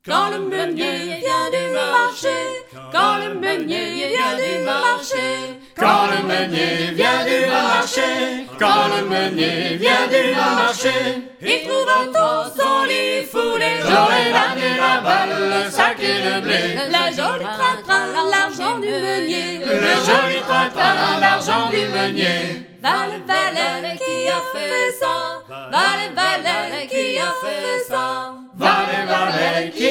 quand le meunier vient du marché, quand le meunier vient du marché, quand le meunier vient du marché, quand le meunier vient du marché, il trouve dans son lit foulé, j'aurais ramené la balle, le sac et le blé, la jolie train-train, l'argent du meunier, le joli train-train, l'argent du meunier. Va le valet qui a fait ça, va le valet qui a fait ça. Va le valet qui